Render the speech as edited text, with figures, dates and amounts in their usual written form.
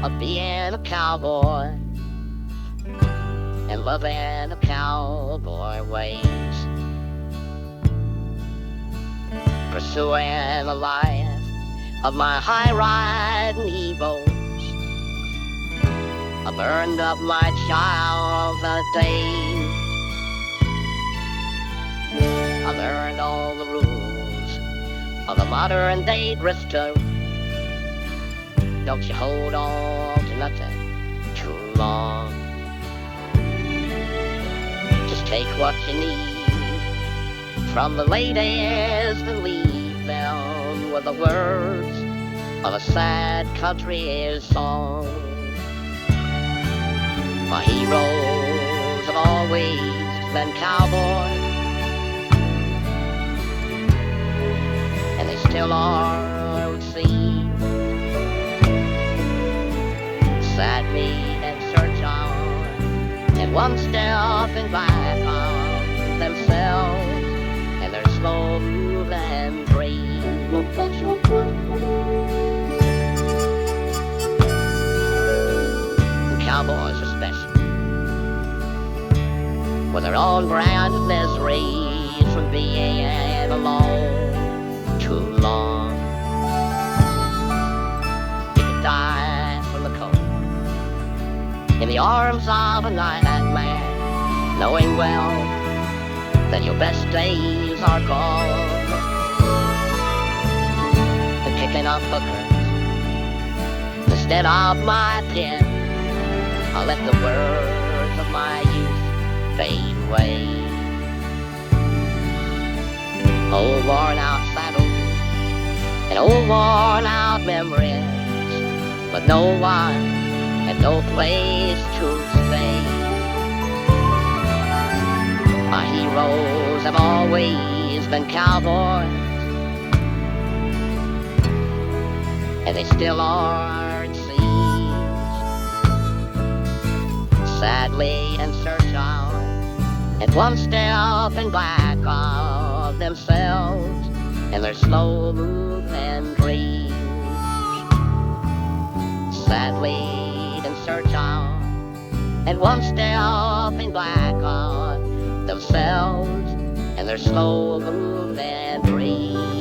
of being a cowboy and loving the cowboy ways, pursuing a life of my high-riding evils. I burned up my childhood days. I learned all the rules of the modern-day drifter. Don't you hold on to nothing too long. Just take what you need from the ladies and leave them with the words of a sad country song. My heroes have always been cowboys, and they still are, it seems. Sadly and search on, and one step and back on themselves and their slow moving dreams. And cowboys are special, with their own brand of misery from being alone too long. You could die from the cold in the arms of a nightmare, knowing well that your best days are gone. And picking up hookers instead of my pen, I'll let the words of my youth fade away. Old worn out saddles and old worn out memories, but no one and no place to stay. My heroes have always been cowboys, and they still are, it seems. Sadly in search of, and one step and back of themselves and their slow moving dreams. Sadly search on, and one step in black on themselves and their slow moving dreams.